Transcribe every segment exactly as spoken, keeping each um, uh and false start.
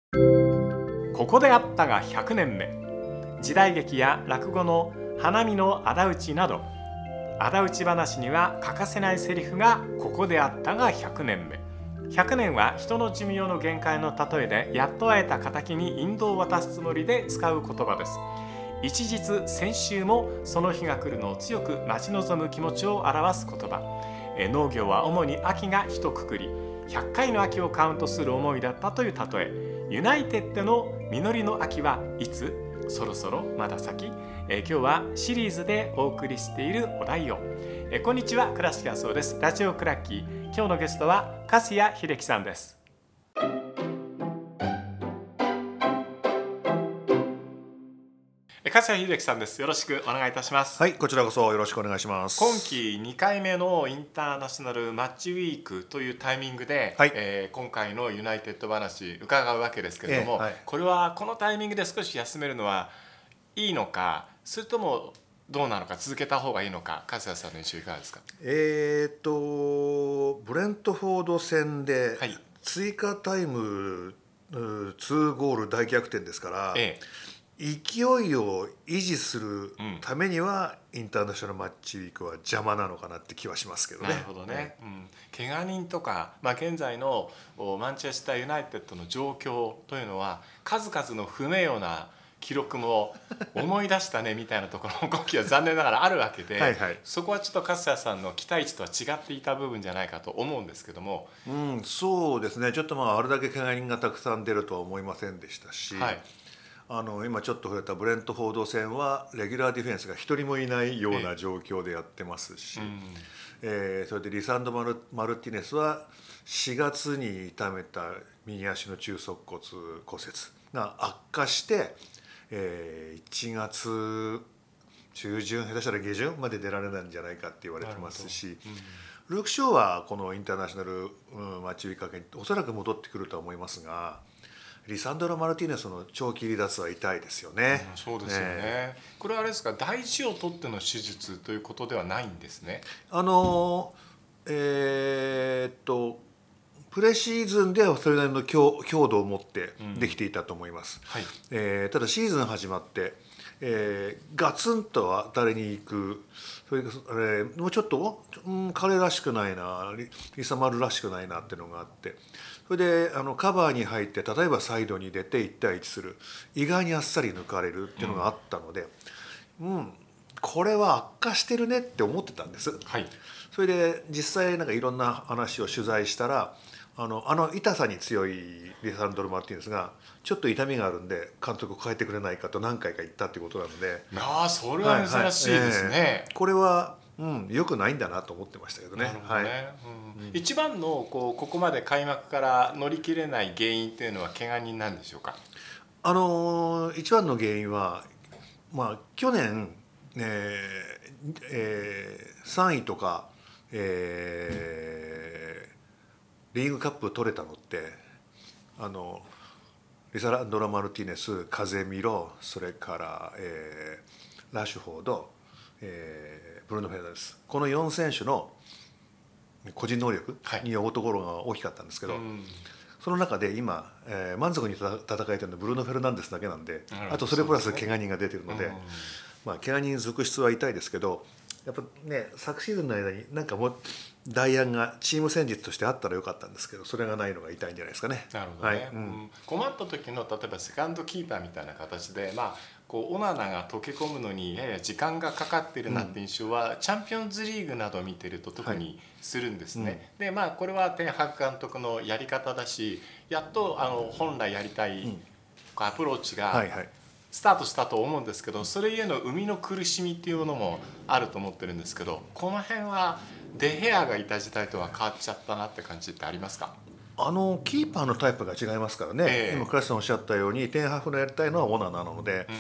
ここであったがひゃくねんめ。時代劇や落語の花見の仇討ちなど、仇討ち話には欠かせないセリフがここであったがひゃくねんめ。ひゃくねんは人の寿命の限界の例えで、やっと会えた仇に引導を渡すつもりで使う言葉です。一日先週もその日が来るのを強く待ち望む気持ちを表す言葉。え農業は主に秋が一括り、ひゃっかいの秋をカウントする思いだったという例え。ユナイテッドの実りの秋はいつ？そろそろまだ先。え今日はシリーズでお送りしているお題を。えこんにちは、倉敷康夫です。ラジオクラッキー。今日のゲストは粕谷秀樹さんです。粕谷秀樹さんです。よろしくお願いいたします。 はい、こちらこそよろしくお願いします。 今期にかいめのインターナショナルマッチウィークというタイミングで、はい、えー、今回のユナイテッド話伺うわけですけれども、えーはい、これはこのタイミングで少し休めるのはいいのか、それともどうなのか、続けた方がいいのか、粕谷さんの印象いかがですか？ えーとブレントフォード戦で追加タイムにゴール大逆転ですから、ええ、勢いを維持するためには、うん、インターナショナルマッチウィークは邪魔なのかなって気はしますけどね。 なるほどね、うん、怪我人とか、まあ、現在のマンチェスターユナイテッドの状況というのは数々の不名誉な記録も思い出したねみたいなところも今季は残念ながらあるわけではい、はい、そこはちょっと粕谷さんの期待値とは違っていた部分じゃないかと思うんですけども、 うん、そうですね。ちょっとまああれだけ怪我人がたくさん出るとは思いませんでしたし、はい、あの今ちょっと触れたブレントフォード戦はレギュラーディフェンスが一人もいないような状況でやってますし、えーえー、それでリサンド・マル、マルティネスはしがつに痛めた右足の中足骨骨折が悪化してえー、いちがつ中旬下手したら下旬まで出られないんじゃないかって言われてますし、うん、ルーク・ショーはこのインターナショナル、うん、マッチウィーク明けにおそらく戻ってくるとは思いますが、リサンドロ・マルティネスの長期離脱は痛いですよね、 うん、そうですよね、ね。これはあれですか、大事を取っての手術ということではないんですね。 あのえー、っとプレシーズンではそれなりの 強, 強度を持ってできていたと思います、うんはいえー、ただシーズン始まって、えー、ガツンと当たりに行く、それえー、もうちょっと、うん、彼らしくないな、リ, リサマルらしくないなっていうのがあって、それであのカバーに入って例えばサイドに出ていち対いちする、意外にあっさり抜かれるっていうのがあったので、うんうん、これは悪化してるねって思ってたんです、はい、それで実際なんかいろんな話を取材したら、あのあの痛さに強いリサンドロ・マルティネスがちょっと痛みがあるんで監督を変えてくれないかと何回か言ったっていうことなので、 ああそれは珍しいですね、はいはいえー、これは、うん、良くないんだなと思ってましたけどね。 なるほどね、はいうん、一番のこうここまで開幕から乗り切れない原因というのは怪我人なんでしょうか？ あの一番の原因は、まあ、去年、えーえー、さんいとか、えーリーグカップ取れたのってあのリサンドロ・マルティネス、カゼミロ、それから、えー、ラッシュフォード、えー、ブルーノ・フェルナンデス、このよん選手の個人能力によるところが大きかったんですけど、はい、その中で今、えー、満足に戦えてるのはブルーノ・フェルナンデスだけなんで、あとそれプラス怪我人が出てるので、まあ、怪我人続出は痛いですけど、やっぱね、昨シーズンの間になんかもう代案がチーム戦術としてあったらよかったんですけど、それがないのが痛いんじゃないですかね。 なるほどね、はいうん、困った時の例えばセカンドキーパーみたいな形で、まあ、こうオナナが溶け込むのにやや時間がかかっているなって印象は、うん、チャンピオンズリーグなどを見てると特にするんですね、はいうん、でまあこれはテンハグ監督のやり方だし、やっとあの本来やりたい、うん、アプローチが、はいはいスタートしたと思うんですけど、それゆえの生みの苦しみっていうのもあると思ってるんですけど、この辺はデヘアがいた時代とは変わっちゃったなって感じってありますか？ あのキーパーのタイプが違いますからね、えー、今倉石さんおっしゃったようにテンハグのやりたいのはオナナなので、うん、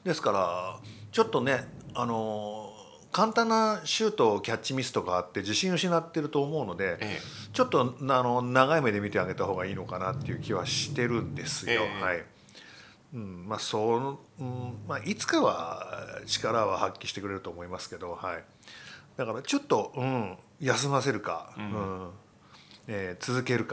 ですからちょっとねあの簡単なシュートキャッチミスとかあって自信を失ってると思うので、えー、ちょっとあの長い目で見てあげた方がいいのかなっていう気はしてるんですよ、えー、はいうんまあそううんまあ、いつかは力は発揮してくれると思いますけど、はい、だからちょっと、うん、休ませるか、うんうんえー、続けるか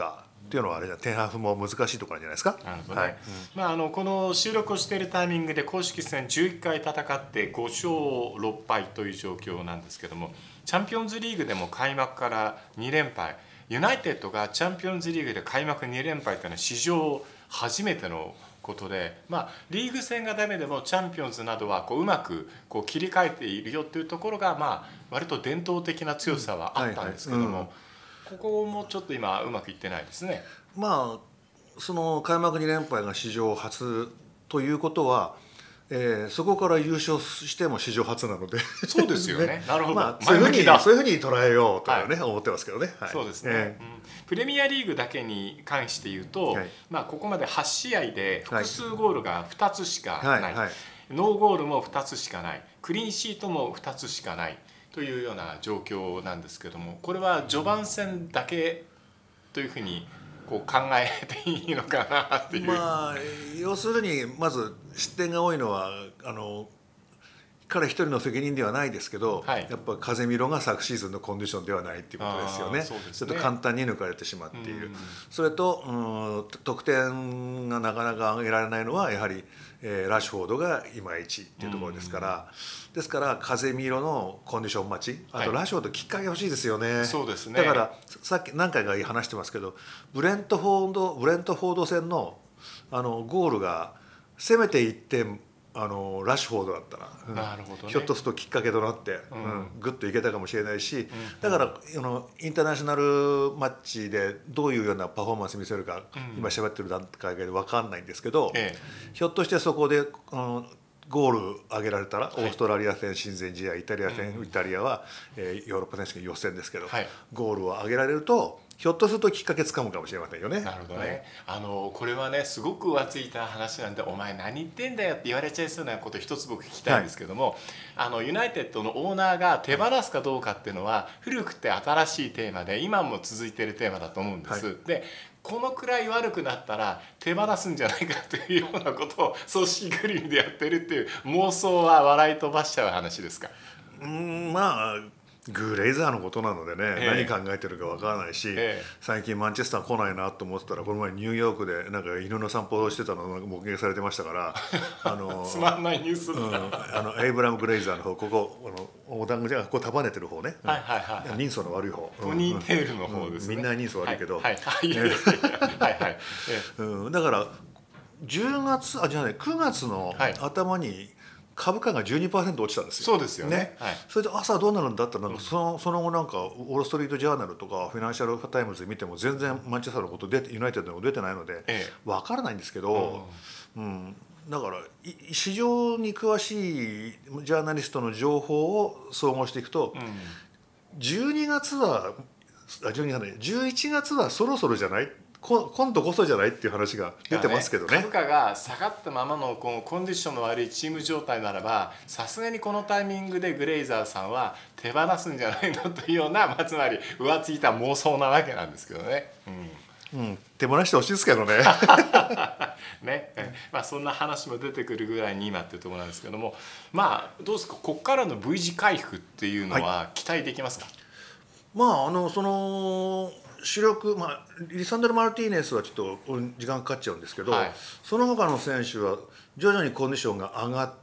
っていうのはあれじゃテンハーフも難しいところじゃないですか。 なるほどね。はい、まあ、あのこの収録をしているタイミングで公式戦じゅういっかい戦ってごしょうろっぱいという状況なんですけども、チャンピオンズリーグでも開幕からにれんぱい、ユナイテッドがチャンピオンズリーグで開幕にれんぱいというのは史上初めてのことで、まあ、リーグ戦がダメでもチャンピオンズなどはこううまくこう切り替えているよというところが、まあ、割と伝統的な強さはあったんですけども、うんはいはいうん、ここもちょっと今うまくいってないですね。 まあその開幕にれんぱいが史上初ということは、えー、そこから優勝しても史上初なのでそうですよね。ねなるほど、 まあ、そういうふうにそういうふうに捉えようとはね、はい、思ってますけどね。はい、 そうですね、えーうん。プレミアリーグだけに関して言うと、はい、まあここまではちしあいで複数ゴールがふたつしかない、はいはいはい、ノーゴールもふたつしかない、クリーンシートもふたつしかないというような状況なんですけども、これは序盤戦だけというふうにこう考えていいのかなっていう。 まあ要するにまず失点が多いのはあの彼一人の責任ではないですけど、はい、やっぱ風見ろが昨シーズンのコンディションではないっていうことですよね。そうですね。ちょっと簡単に抜かれてしまっている。それと、うん、得点がなかなか上げられないのはやはり、えー、ラッシュフォードがいまいちっていうところですから、ですから風見ろのコンディション待ち、あとラッシュフォードきっかけ欲しいですよね。はい、そうですね。だからさっき何回か話してますけど、ブレントフォードブレントフォード戦のあのゴールがせめていってんあのラッシュフォードだったら、うん、なるほどね、ひょっとするときっかけとなって、うんうん、グッといけたかもしれないし、うん、だからあのインターナショナルマッチでどういうようなパフォーマンス見せるか、うん、今喋ってる段階で分かんないんですけど、ええ、ひょっとしてそこであのゴール上げられたら、はい、オーストラリア戦親善試合、イタリア戦、うん、イタリアは、えー、ヨーロッパ選手権予選ですけど、はい、ゴールを上げられるとひょっとするときっかけつかむかもしれませんよね。 なるほどね。はい、あのこれはねすごく浮ついた話なんで、お前何言ってんだよって言われちゃいそうなこと一つ僕聞きたいんですけども、はい、あのユナイテッドのオーナーが手放すかどうかっていうのは古くて新しいテーマで今も続いているテーマだと思うんです。はい、でこのくらい悪くなったら手放すんじゃないかというようなことを組織ぐるみでやってるっていう妄想は笑い飛ばしちゃう話ですか。 うーんまあグレイザーのことなのでね、えー、何考えてるかわからないし、えー、最近マンチェスター来ないなと思ってたら、この前ニューヨークでなんか犬の散歩をしてたのが目撃されてましたからあのつまんないニュースだ、うん、 あのエイブラム・グレイザーの方、ここあのお団子じゃこう束ねてる方ね、 はいはいはいはい、 人相の悪い方、 ポニーテールの方ですね、 うん、みんな人相悪いけど、 はいはいはいはい、 うん、だからじゅうがつあじゃないくがつの頭に株価が じゅうにパーセント 落ちたんですよ。 そうですよね。 ね、はい、それで朝どうなるんだったらなんかその、うん、その後なんかウォール・ストリート・ジャーナルとかフィナンシャル・タイムズで見ても全然マンチェスターのこと出てユナイテッドのこと出てないので、ええ、分からないんですけど、うんうん、だから市場に詳しいジャーナリストの情報を総合していくと、うん、じゅうにがつはあじゅうにがつじゃないじゅういちがつはそろそろじゃない今度こそじゃないっていう話が出てますけどね。 株価が下がったままのこのコンディションの悪いチーム状態ならば、さすがにこのタイミングでグレイザーさんは手放すんじゃないのというような、まあ、つまり浮ついた妄想なわけなんですけどね。 うんうん、手放してほしいですけどね。 ね、まあそんな話も出てくるぐらいに今っていうところなんですけども、まあどうですか、ここからの V 字回復っていうのは期待できますか。はい、 まああのその主力、まあ、リサンドル・マルティーネスはちょっと時間かかっちゃうんですけど、はい、その他の選手は徐々にコンディションが上がって、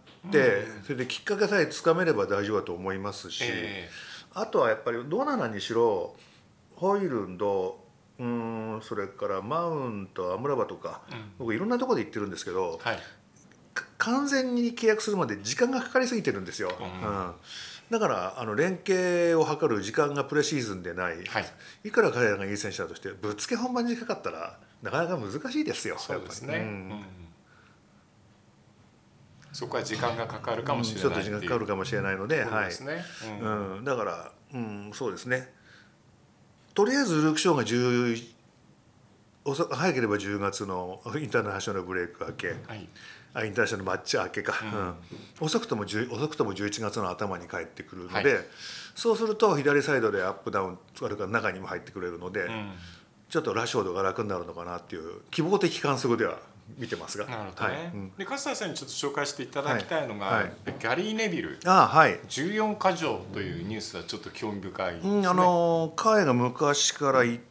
うん、それできっかけさえつかめれば大丈夫だと思いますし、えー、あとはやっぱりどうなのにしろホイルンド、うん、それからマウント、アムラバとか、うん、僕いろんなところで言ってるんですけど、はい、完全に契約するまで時間がかかりすぎてるんですよ。うんうんだからあの連携を図る時間がプレシーズンでない、はい、いくら彼らがいい選手だとしてぶっつけ本番にかかったらなかなか難しいですよ。 そうですね、うんうん、そこは時間がかかるかもしれない、 うん、ちょっと時間がかかるかもしれないので、そうですね、はい、うんうん、だから、うん、そうですね、とりあえずルーク・ショーがじゅう早ければじゅうがつのインターナショナルブレイク明け、はいインターナショナルマッチ明けか、うんうん、遅くとも遅くともじゅういちがつの頭に帰ってくるので、はい、そうすると左サイドでアップダウンそれから中にも入ってくれるので、うん、ちょっとラッシュフォードが楽になるのかなっていう希望的観測では見てますが。 なるほどね、はいうん、で勝田さんにちょっと紹介していただきたいのが、はいはい、ギャリー・ネビルあ、はい、 じゅうよんかじょうというニュースはちょっと興味深いですね。 うん、あの彼が昔から言って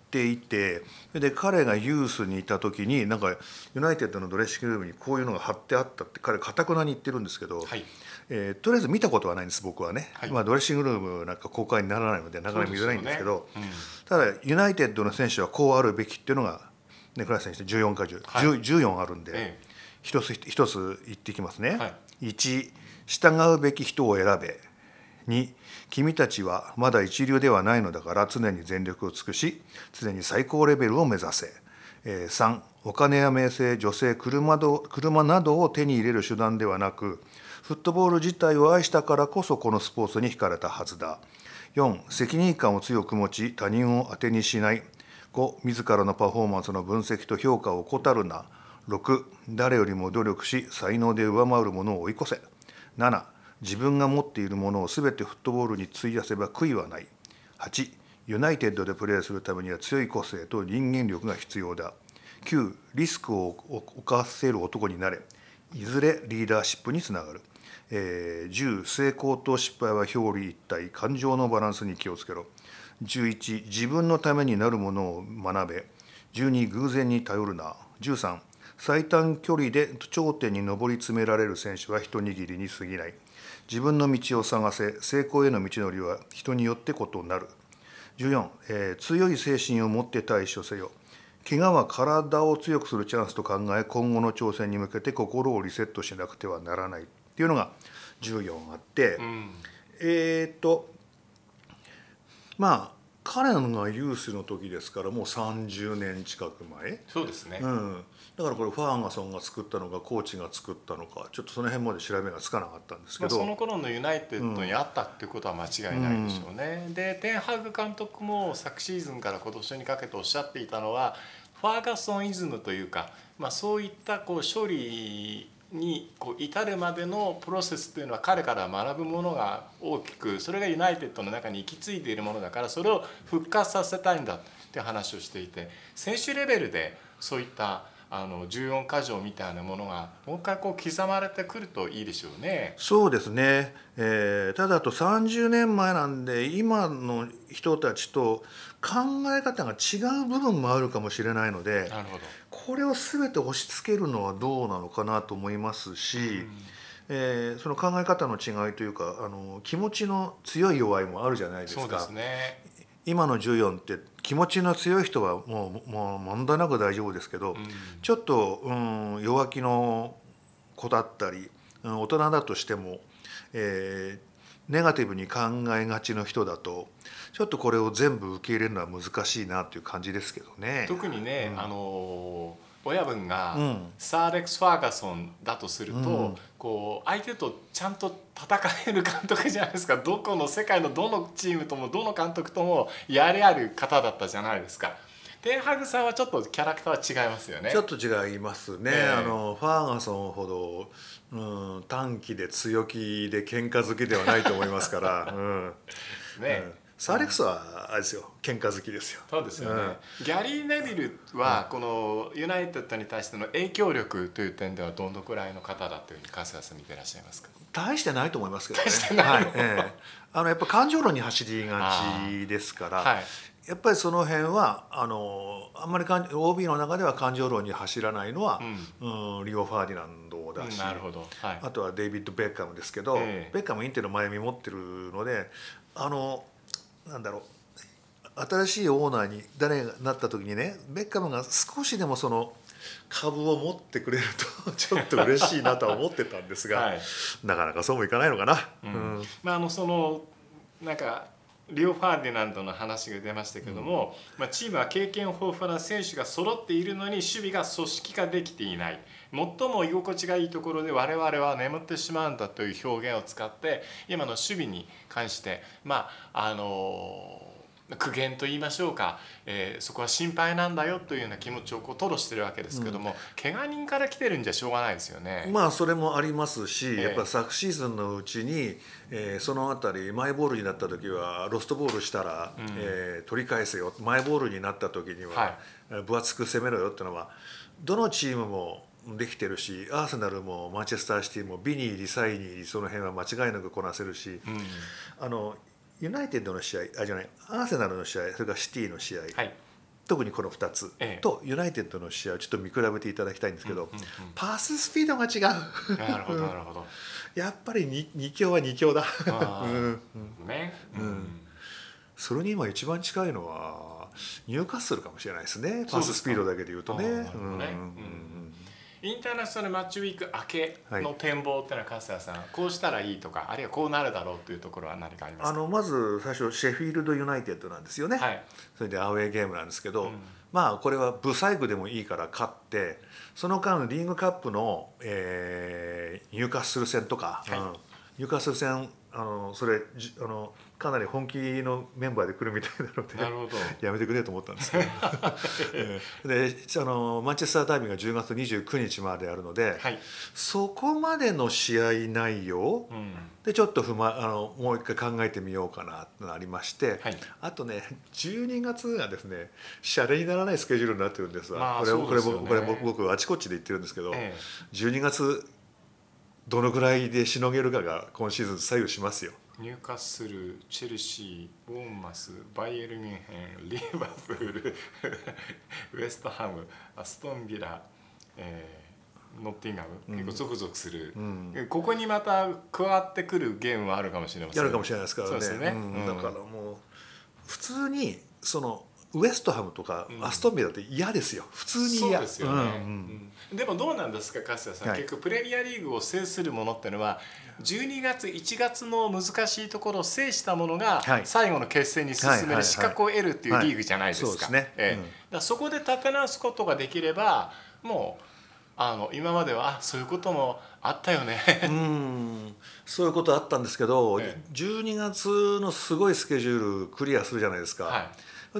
っていて、で彼がユースにいた時になんかユナイテッドのドレッシングルームにこういうのが貼ってあったって彼かたくなに言ってるんですけど、 はい、 えー、とりあえず見たことはないんです僕はね、はい、まあ、ドレッシングルームなんか公開にならないのでなかなか見づらいんですけど、ね、うん、ただユナイテッドの選手はこうあるべきっていうのが、ね、倉橋選手じゅうよんかじゅう、はい、じゅうよんあるんで、ええ、一つ一つ言っていきますね、はい、いち従うべき人を選べ、に君たちはまだ一流ではないのだから常に全力を尽くし常に最高レベルを目指せ、えー、さんお金や名声、女性、車ど車などを手に入れる手段ではなくフットボール自体を愛したからこそこのスポーツに惹かれたはずだ。よん責任感を強く持ち他人を当てにしない。ご自らのパフォーマンスの分析と評価を怠るな。ろく誰よりも努力し才能で上回るものを追い越せ。なな自分が持っているものをすべてフットボールに費やせば悔いはない。はちユナイテッドでプレーするためには強い個性と人間力が必要だ。きゅうリスクを冒せる男になれ。いずれリーダーシップにつながる。えー、じゅう成功と失敗は表裏一体、感情のバランスに気をつけろ。じゅういち自分のためになるものを学べ。じゅうに偶然に頼るな。じゅうさん最短距離で頂点に上り詰められる選手は一握りに過ぎない。自分の道を探せ。成功への道のりは人によって異なる。じゅうよん、えー、強い精神を持って対処せよ。怪我は体を強くするチャンスと考え今後の挑戦に向けて心をリセットしなくてはならないっていうのがじゅうよんあって、うん、えっとまあ彼らがユースの時ですからもうさんじゅうねん近く前。 そうですね、 うん、だからこれファーガソンが作ったのかコーチが作ったのかちょっとその辺まで調べがつかなかったんですけど、 まあ、その頃のユナイテッドにあったっていうことは間違いないでしょうね、うん、でテンハグ監督も昨シーズンから今年にかけておっしゃっていたのはファーガソンイズムというか、まあ、そういったこう勝利にこう至るまでのプロセスというのは彼から学ぶものが大きく、それがユナイテッドの中に行き着いているものだからそれを復活させたいんだって話をしていて、選手レベルでそういったあのじゅうよんか条みたいなものがもう一回こう刻まれてくるといいでしょうね。 そうですね、えー、ただあとさんじゅうねんまえなんで今の人たちと考え方が違う部分もあるかもしれないので、 なるほど、 これを全て押し付けるのはどうなのかなと思いますし、うん、えー、その考え方の違いというかあの気持ちの強い弱いもあるじゃないですか。 そうですね、 今のじゅうよんって気持ちの強い人はもう、もう問題なく大丈夫ですけど、うん、ちょっと、うん、弱気の子だったり、うん、大人だとしても、えー、ネガティブに考えがちの人だとちょっとこれを全部受け入れるのは難しいなという感じですけどね。 特にね、うん、あの親分がサー・レックス・ファーガソンだとすると、うん、こう相手とちゃんと戦える監督じゃないですか。どこの世界のどのチームともどの監督ともやりある方だったじゃないですか。テンハグさんはちょっとキャラクターは違いますよね。 ちょっと違いますね、えー、あのファーガソンほど、うん、短気で強気で喧嘩好きではないと思いますから、うんね、うん、サーレックスはあれですよ、喧嘩好きですよ。 そうですよね、うん、ギャリー・ネビルはこのユナイテッドに対しての影響力という点ではどのくらいの方だというふうに春日さん見ていらっしゃいますか。 大してないと思いますけどね。 大してない、 はい、ええ、あのやっぱ感情論に走りがちですから、はい、やっぱりその辺はあのあんまり オービー の中では感情論に走らないのは、うんうん、リオ・ファーディナンドだし、 なるほど、はい、 あとはデイビッド・ベッカムですけど、ええ、ベッカムインテルの前見持ってるので、あのなんだろう、新しいオーナーに誰がなった時にね、ベッカムが少しでもその株を持ってくれるとちょっと嬉しいなとは思ってたんですが、はい、なかなかそうもいかないのかな。うんうん、 まあ、あのそのなんかリオ・ファーディナンドの話が出ましたけども、うん、まあ、チームは経験豊富な選手が揃っているのに守備が組織化できていない。最も居心地がいいところで我々は眠ってしまうんだという表現を使って今の守備に関してまああの苦言と言いましょうか、えー、そこは心配なんだよというような気持ちをこう吐露してるわけですけども、うん、怪我人から来てるんじゃしょうがないですよね。 まあそれもありますし、えー、やっぱ昨シーズンのうちに、えー、そのあたりマイボールになった時はロストボールしたら、うん、えー、取り返せよ、マイボールになった時には、はい、分厚く攻めろよっていうのはどのチームもできてるし、アーセナルもマンチェスターシティもビニーリサイニーその辺は間違いなくこなせるし、うん、あのユナイテッドの試合、あじゃないアーセナルの試合、それからシティの試合、はい、 特にこのふたつとユナイテッドの試合をちょっと見比べていただきたいんですけど、うんうんうん、パススピードが違う。 なるほどなるほど。 やっぱり 2, 2強はに強だ。 あ、うんねうん、 それに今一番近いのはニューカッスルかもしれないですね。パススピードだけで言うとね。 インターナショナルマッチウィーク明けの展望っていうのは粕谷さん、こうしたらいいとかあるいはこうなるだろうというところは何かありますか？ あのまず最初シェフィールドユナイテッドなんですよね、はい、それでアウェーゲームなんですけど、うん、まあこれはブサイクでもいいから勝ってその間リーグカップの、えー、ニューカッスル戦とか、はい、うん、ニューカッスル戦あのそれあのかなり本気のメンバーで来るみたいなので、なるほどやめてくれと思ったんですけどであのマンチェスターダービーがじゅうがつにじゅうくにちまであるので、はい、そこまでの試合内容、うん、でちょっとふ、ま、あのもう一回考えてみようかなとなりまして、はい、あとねじゅうにがつがですねシャレにならないスケジュールになってるんですわ、まあ、これこれもこれも僕あちこちで言ってるんですけど、ええ、じゅうにがつどのぐらいでしのげるかが今シーズン左右しますよ。 ニューカッスル、チェルシー、ボーンマス、バイエルミュンヘン、リバプールウエストハム、アストンビラ、えー、ノッティンガム、うん、結構続々する、うん、ここにまた加わってくるゲームはあるかもしれません。 やるかもしれないですからね。そうですね、うん、だからもう普通にそのウエストハムとかアストンビラって嫌ですよ、うん、普通に嫌。 そうですよね、うんうん、でもどうなんですか粕谷さん、はい、結局プレミアリーグを制するものっていうのはじゅうにがついちがつの難しいところを制したものが最後の決戦に進める資格を得るっていうリーグじゃないですか。そこで立て直すことができればもうあの今まではあそういうこともあったよねうんそういうことあったんですけど、ええ、じゅうにがつのすごいスケジュールクリアするじゃないですか、はい、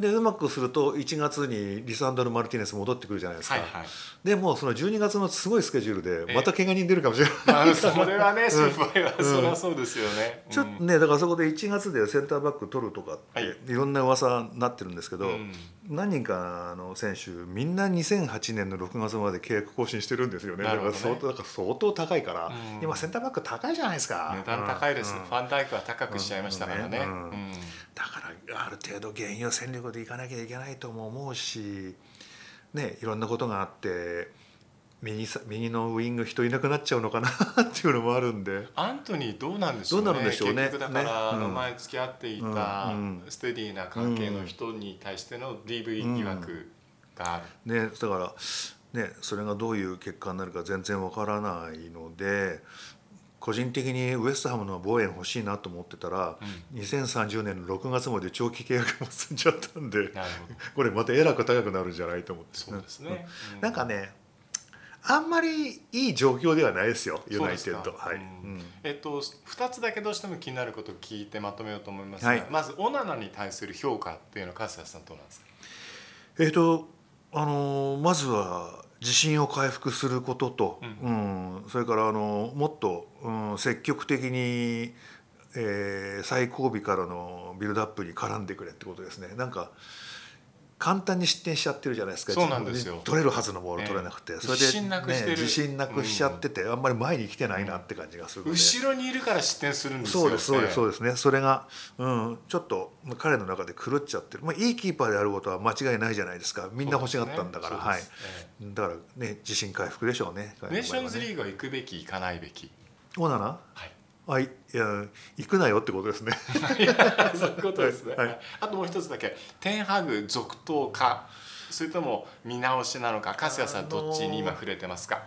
でうまくするといちがつにリサンドル・マルティネス戻ってくるじゃないですか、はいはい、でもそのじゅうにがつのすごいスケジュールでまた怪我人出るかもしれない、えまあ、 それはね心配は、うん、それはそうですよね、 うん、ちょっとねだからそこでいちがつでセンターバック取るとかって、はい、いろんな噂になってるんですけど、うん、何人かの選手みんなにせんはちねんのろくがつまで契約更新してるんですよね。だから相当、だから相当高いから、うん、今センターバック高いじゃないですか。 値段高いです、うん、ファンダイクは高くしちゃいましたからね、うんうんうん、だからある程度現有戦力でいかなきゃいけないとも思うし、ね、いろんなことがあって右, 右のウイング人いなくなっちゃうのかなっていうのもあるんで、 アントニーどうなんでしょうね。 どうなるんでしょうね。 結局だから、ね、うん、前付き合っていたステディな関係の人に対しての ディーブイ 疑惑がある、 うんうん、ね、だからねそれがどういう結果になるか全然わからないので、個人的にウエストハムのボーエン欲しいなと思ってたら、うん、にせんさんじゅうねんのろくがつまで長期契約も済んじゃったんでこれまたえらく高くなるんじゃないと思って。 そうですね、 うん、なんかねあんまりいい状況ではないですよユナイテッド、はい、うん、 えっと、ふたつだけどうしても気になることを聞いてまとめようと思いますが、はい、まずオナナに対する評価っていうのは粕谷さんどうなんですか？ えっとあのまずは自信を回復することと、うんうん、それからあのもっと、うん、積極的に、えー、最後尾からのビルドアップに絡んでくれってことですね。なんか簡単に失点しちゃってるじゃないですか。 そうなんですよ。 取れるはずのボール取れなくて、 ね、それで、ね、自信なくしてる、 自信なくしちゃってて、うん、あんまり前に来てないなって感じがするので、 後ろにいるから失点するんですよ。 そうですそうですそうですね。それが、うん、ちょっと彼の中で狂っちゃってる、まあ、いいキーパーであることは間違いないじゃないですか。みんな欲しがったんだから、ね、はい、だからね自信回復でしょうね。 ネーションズリーグは行くべき行かないべき。 オナナ、はい、あ、いや行くなよってことですねいやそういうことですね、はいはい、あともう一つだけ、テンハグ続投かそれとも見直しなのか、粕谷さんどっちに今触れてますか？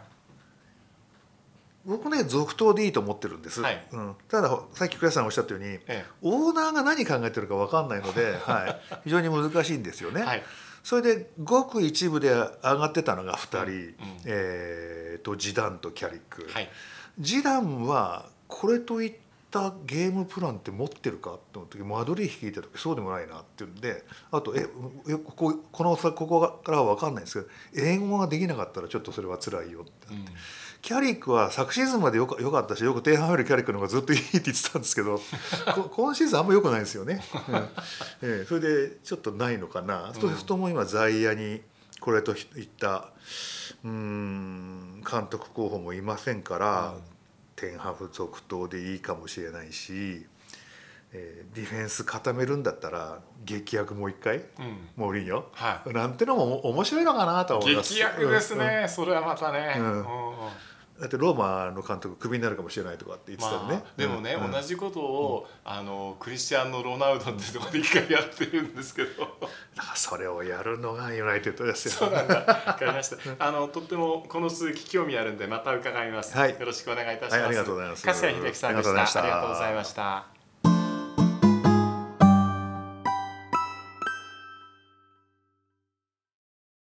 僕ね続投でいいと思ってるんです、はい、うん、たださっき倉石さんおっしゃったように、ええ、オーナーが何考えてるか分かんないので、はい、非常に難しいんですよね、はい、それでごく一部で上がってたのがふたり、うんうん、えー、とジダンとキャリック、はい、ジダンはこれといったゲームプランって持ってるかって思った時、マドリー率いた時そうでもないなっていうんで、あとえこここのここからは分かんないんですけど英語ができなかったらちょっとそれは辛いよって、うん、キャリックは昨シーズンまでよか、よかったしよく前半よりキャリックの方がずっといいって言ってたんですけど今シーズンあんま良くないですよね、うん、えー、それでちょっとないのかな、うん、そうするとも今在野にこれといったうーん監督候補もいませんから、うん、テンハフ続投でいいかもしれないし、 えー、ディフェンス固めるんだったら劇薬もう一回、うん、モーリーニョ、 はい、 なんてのも面白いのかなと思います。 劇薬ですね、うん、それはまたね、うんうん、 だってローマの監督クビになるかもしれないとかって言ってたよね、まあ、でもね、うん、同じことを、うん、あのクリスチャーノ・ロナウドってところで一回やってるんですけどだからそれをやるのがユナイテッドですよ。 そうなんだ、分かりました。あのとってもこの続き興味あるんでまた伺います、はい、よろしくお願いいたします。はい、ありがとうございます。粕谷秀樹さんでした。ありがとうございました。